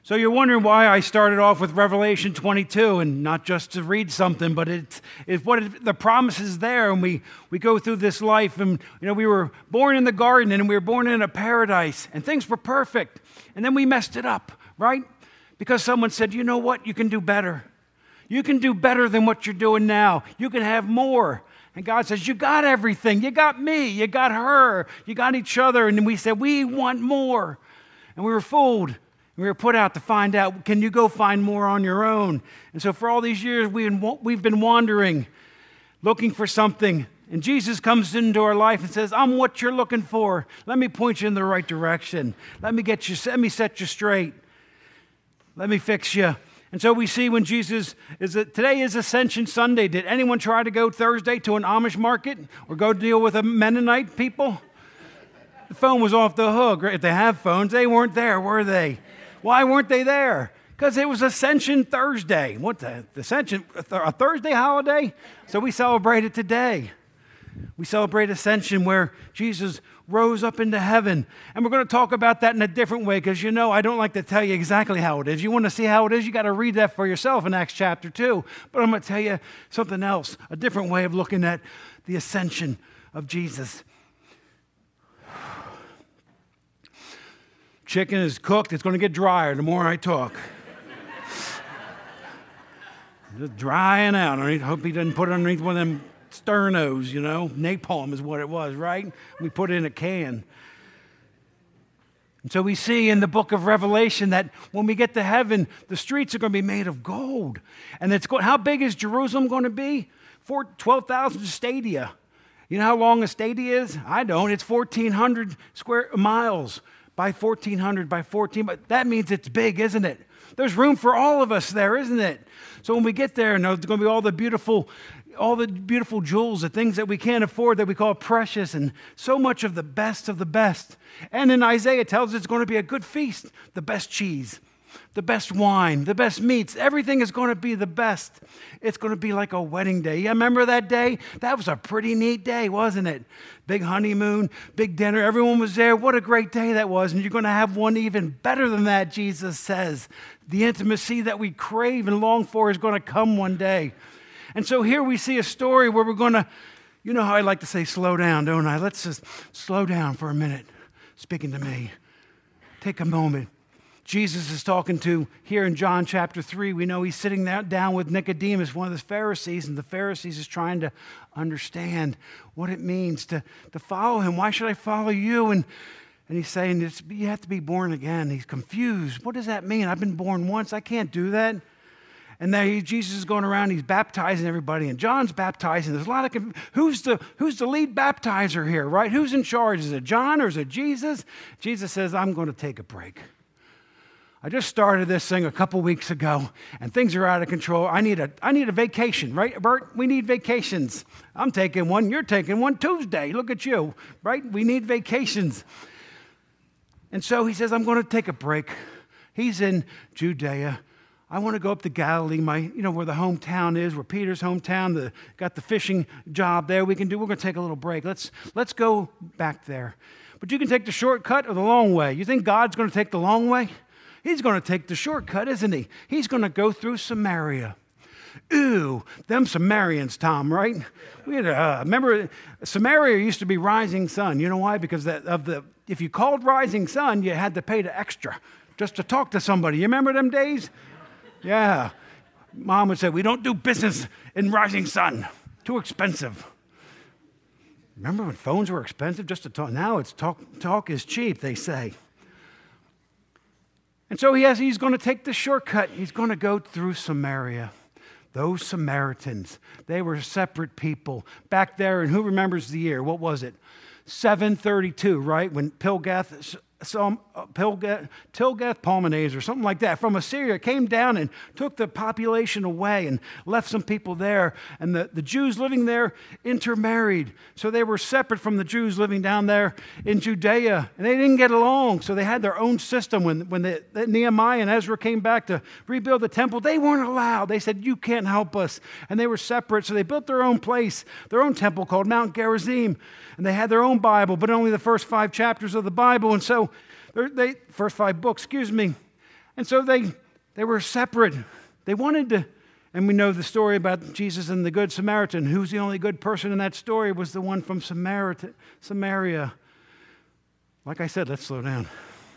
So you're wondering why I started off with Revelation 22 and not just to read something, but the promise is there, and we go through this life, and we were born in the garden and we were born in a paradise and things were perfect, and then we messed it up, right? Because someone said, you know what, you can do better. You can do better than what you're doing now. You can have more. And God says, you got everything. You got me. You got her. You got each other. And we said, we want more. And we were fooled. We were put out to find out, can you go find more on your own? And so for all these years, we've been wandering, looking for something. And Jesus comes into our life and says, I'm what you're looking for. Let me point you in the right direction. Let me set you straight. Let me fix you. And so we see when today is Ascension Sunday. Did anyone try to go Thursday to an Amish market or go deal with a Mennonite people? The phone was off the hook. If they have phones, they weren't there, were they? Why weren't they there? Because it was Ascension Thursday. What the Ascension? A Thursday holiday? So we celebrate it today. We celebrate Ascension where Jesus rose up into heaven. And we're going to talk about that in a different way because I don't like to tell you exactly how it is. You want to see how it is, you got to read that for yourself in Acts chapter 2. But I'm going to tell you something else, a different way of looking at the ascension of Jesus. Chicken is cooked. It's going to get drier the more I talk. Just drying out. I hope he doesn't put it underneath one of them sternos, Napalm is what it was, right? We put it in a can. And so we see in the book of Revelation that when we get to heaven, the streets are going to be made of gold. And how big is Jerusalem going to be? 12,000 stadia. You know how long a stadia is? I don't. It's 1,400 square miles. By 1,400 by 14, but that means it's big, isn't it? There's room for all of us there, isn't it? So when we get there, and there's going to be all the beautiful jewels, the things that we can't afford that we call precious, and so much of the best of the best. And in Isaiah it tells us it's going to be a good feast, the best cheese, the best wine, the best meats. Everything is going to be the best. It's going to be like a wedding day. You remember that day? That was a pretty neat day, wasn't it? Big honeymoon, big dinner. Everyone was there. What a great day that was. And you're going to have one even better than that, Jesus says. The intimacy that we crave and long for is going to come one day. And so here we see a story where we're going to, you know how I like to say slow down, don't I? Let's just slow down for a minute. Speaking to me. Take a moment. Jesus is talking to, here in John chapter 3, we know he's sitting down with Nicodemus, one of the Pharisees, and the Pharisees is trying to understand what it means to follow him. Why should I follow you? And he's saying, you have to be born again. He's confused. What does that mean? I've been born once. I can't do that. And there Jesus is going around, he's baptizing everybody, and John's baptizing. There's a lot of who's the lead baptizer here, right? Who's in charge? Is it John or is it Jesus? Jesus says, I'm going to take a break. I just started this thing a couple weeks ago, and things are out of control. I need a vacation, right, Bert? We need vacations. I'm taking one. You're taking one Tuesday. Look at you, right? We need vacations. And so he says, I'm going to take a break. He's in Judea. I want to go up to Galilee, where the hometown is, where Peter's hometown, got the fishing job there. We're going to take a little break. Let's go back there. But you can take the shortcut or the long way. You think God's going to take the long way? He's going to take the shortcut, isn't he? He's going to go through Samaria. Ooh, them Samaritans, Tom, right? Remember, Samaria used to be Rising Sun. You know why? Because if you called Rising Sun, you had to pay the extra just to talk to somebody. You remember them days? Yeah. Mom would say, we don't do business in Rising Sun. Too expensive. Remember when phones were expensive just to talk? Now it's talk is cheap, they say. And so he's going to take the shortcut. He's going to go through Samaria. Those Samaritans, they were separate people. Back there, and who remembers the year? What was it? 732, right? When Tilgath-Palmanes or something like that from Assyria came down and took the population away and left some people there. And the Jews living there intermarried. So they were separate from the Jews living down there in Judea. And they didn't get along. So they had their own system. When Nehemiah and Ezra came back to rebuild the temple, they weren't allowed. They said, you can't help us. And they were separate. So they built their own place, their own temple called Mount Gerizim. And they had their own Bible, but only the first 5 chapters of the Bible. And so, first 5 books, And And so they were separate. They wanted to, and we know the story about Jesus and the Good Samaritan. Who's the only good person in that story was the one from Samaria. Like I said, let's slow down.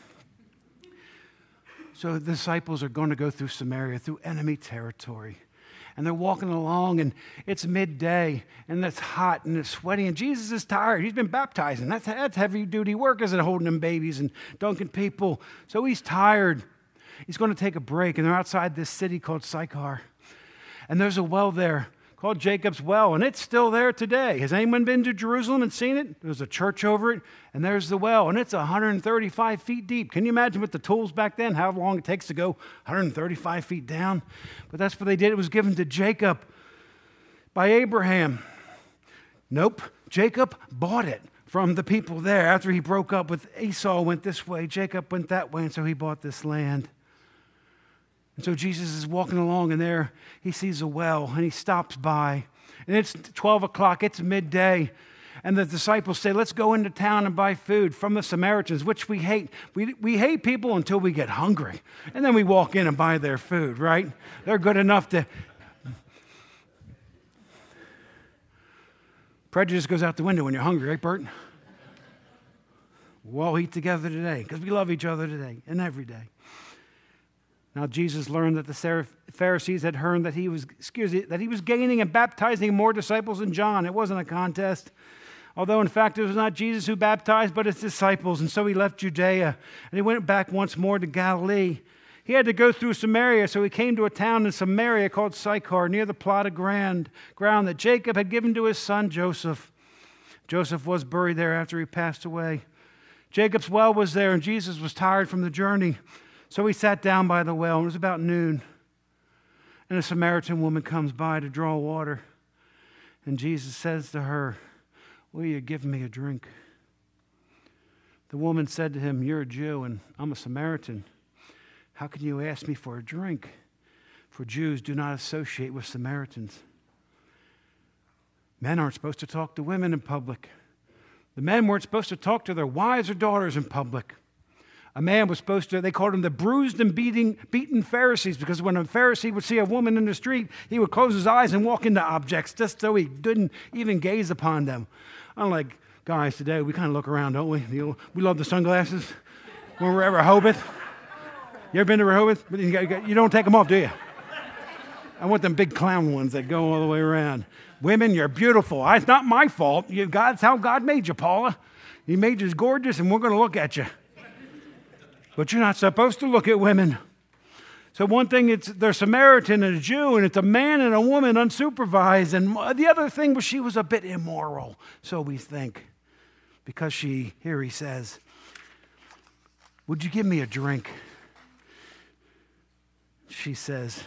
So the disciples are going to go through Samaria, through enemy territory. And they're walking along, and it's midday, and it's hot, and it's sweaty, and Jesus is tired. He's been baptizing. That's heavy-duty work, isn't it, holding them babies and dunking people? So he's tired. He's going to take a break, and they're outside this city called Sychar. And there's a well there called Jacob's Well, and it's still there today. Has anyone been to Jerusalem and seen it? There's a church over it, and there's the well, and it's 135 feet deep. Can you imagine with the tools back then, how long it takes to go 135 feet down? But that's what they did. It was given to Jacob by Abraham. Nope, Jacob bought it from the people there. After he broke up with Esau, went this way, Jacob went that way, and so he bought this land. And so Jesus is walking along, and there he sees a well, and he stops by. And it's 12 o'clock, it's midday. And the disciples say, let's go into town and buy food from the Samaritans, which we hate. We hate people until we get hungry. And then we walk in and buy their food, right? They're good enough to... Prejudice goes out the window when you're hungry, right, Bert? We'll all eat together today because we love each other today and every day. Now Jesus learned that the Pharisees had heard that he was gaining and baptizing more disciples than John. It wasn't a contest. Although, in fact, it was not Jesus who baptized, but his disciples. And so he left Judea, and he went back once more to Galilee. He had to go through Samaria, so he came to a town in Samaria called Sychar, near the plot of ground that Jacob had given to his son Joseph. Joseph was buried there after he passed away. Jacob's well was there, and Jesus was tired from the journey. So he sat down by the well, and it was about noon. And a Samaritan woman comes by to draw water. And Jesus says to her, will you give me a drink? The woman said to him, you're a Jew, and I'm a Samaritan. How can you ask me for a drink? For Jews do not associate with Samaritans. Men aren't supposed to talk to women in public. The men weren't supposed to talk to their wives or daughters in public. A man was supposed to, they called them the bruised and beaten Pharisees, because when a Pharisee would see a woman in the street, he would close his eyes and walk into objects just so he didn't even gaze upon them. Unlike guys today, we kind of look around, don't we? We love the sunglasses when we're at Rehoboth. You ever been to Rehoboth? You don't take them off, do you? I want them big clown ones that go all the way around. Women, you're beautiful. It's not my fault. That's how God made you, Paula. He made you gorgeous, and we're going to look at you. But you're not supposed to look at women. So one thing, they're Samaritan and a Jew, and it's a man and a woman unsupervised. And the other thing was she was a bit immoral, so we think. Because here he says, would you give me a drink? She says,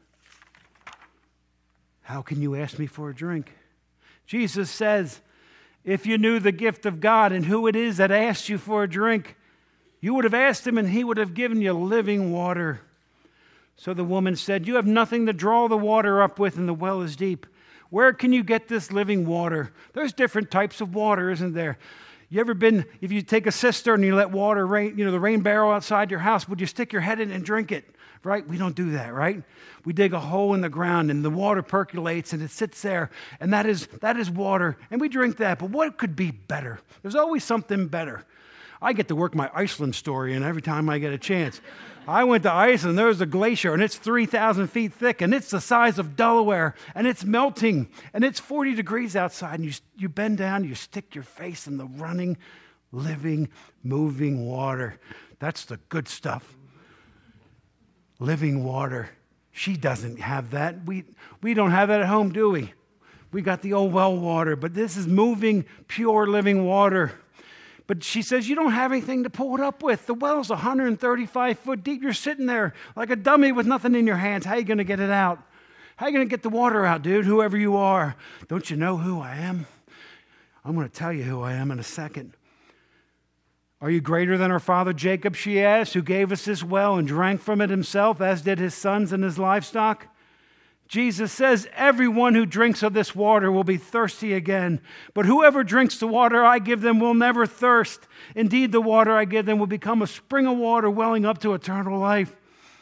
how can you ask me for a drink? Jesus says, if you knew the gift of God and who it is that asked you for a drink, you would have asked him, and he would have given you living water. So the woman said, you have nothing to draw the water up with, and the well is deep. Where can you get this living water? There's different types of water, isn't there? You ever been, if you take a cistern and you let water rain, the rain barrel outside your house, would you stick your head in and drink it? Right? We don't do that, right? We dig a hole in the ground, and the water percolates, and it sits there, and that is water, and we drink that. But what could be better? There's always something better. I get to work my Iceland story in every time I get a chance. I went to Iceland, there's a glacier, and it's 3,000 feet thick, and it's the size of Delaware, and it's melting, and it's 40 degrees outside, and you bend down, you stick your face in the running, living, moving water. That's the good stuff. Living water. She doesn't have that. We don't have that at home, do we? We got the old well water, but this is moving, pure, living water. But she says, you don't have anything to pull it up with. The well's 135 foot deep. You're sitting there like a dummy with nothing in your hands. How are you going to get it out? How are you going to get the water out, dude, whoever you are? Don't you know who I am? I'm going to tell you who I am in a second. Are you greater than our father Jacob, she asked, who gave us this well and drank from it himself, as did his sons and his livestock? Jesus says, everyone who drinks of this water will be thirsty again. But whoever drinks the water I give them will never thirst. Indeed, the water I give them will become a spring of water welling up to eternal life.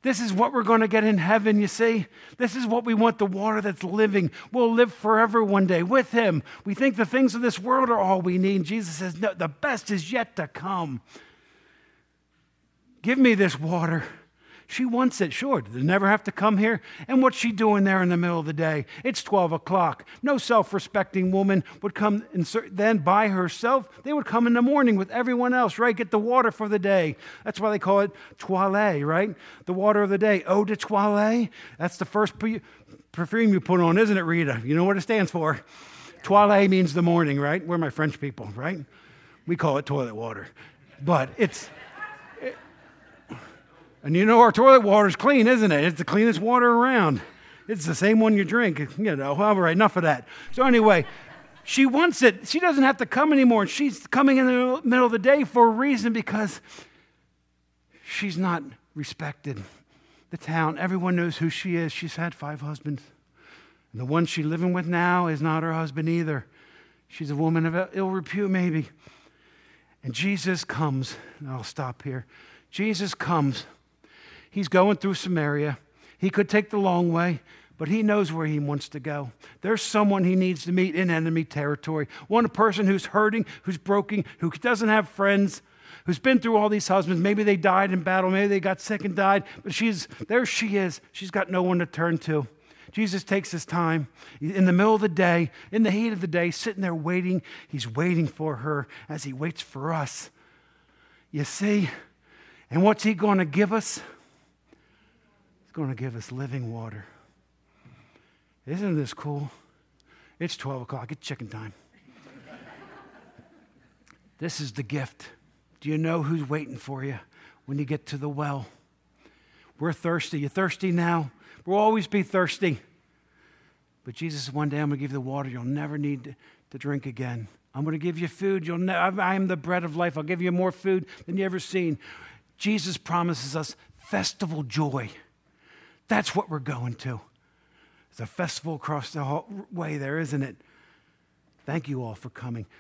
This is what we're going to get in heaven, you see. This is what we want, the water that's living. We'll live forever one day with him. We think the things of this world are all we need. Jesus says, no, the best is yet to come. Give me this water. She wants it, sure. Did they never have to come here? And what's she doing there in the middle of the day? It's 12 o'clock. No self-respecting woman would come then by herself. They would come in the morning with everyone else, right? Get the water for the day. That's why they call it toilette, right? The water of the day. Eau de toilette. That's the first perfume you put on, isn't it, Rita? You know what it stands for? Toilette means the morning, right? We're my French people, right? We call it toilet water. But it's... And you know our toilet water is clean, isn't it? It's the cleanest water around. It's the same one you drink. You know, all right, enough of that. So anyway, she wants it. She doesn't have to come anymore. She's coming in the middle of the day for a reason, because she's not respected. The town, everyone knows who she is. She's had 5 husbands. And the one she's living with now is not her husband either. She's a woman of ill repute, maybe. And Jesus comes, and I'll stop here. Jesus comes. He's going through Samaria. He could take the long way, but he knows where he wants to go. There's someone he needs to meet in enemy territory. One person who's hurting, who's broken, who doesn't have friends, who's been through all these husbands. Maybe they died in battle. Maybe they got sick and died. But there she is. She's got no one to turn to. Jesus takes his time in the middle of the day, in the heat of the day, sitting there waiting. He's waiting for her as he waits for us. You see? And what's he going to give us? Going to give us living water. Isn't this cool? It's 12 o'clock. It's chicken time. This is the gift. Do you know who's waiting for you when you get to the well? We're thirsty. You thirsty now? We'll always be thirsty. But Jesus said, one day I'm going to give you the water you'll never need to drink again. I'm going to give you food. I am the bread of life. I'll give you more food than you ever seen. Jesus promises us festival joy. That's what we're going to. There's a festival across the way there, isn't it? Thank you all for coming.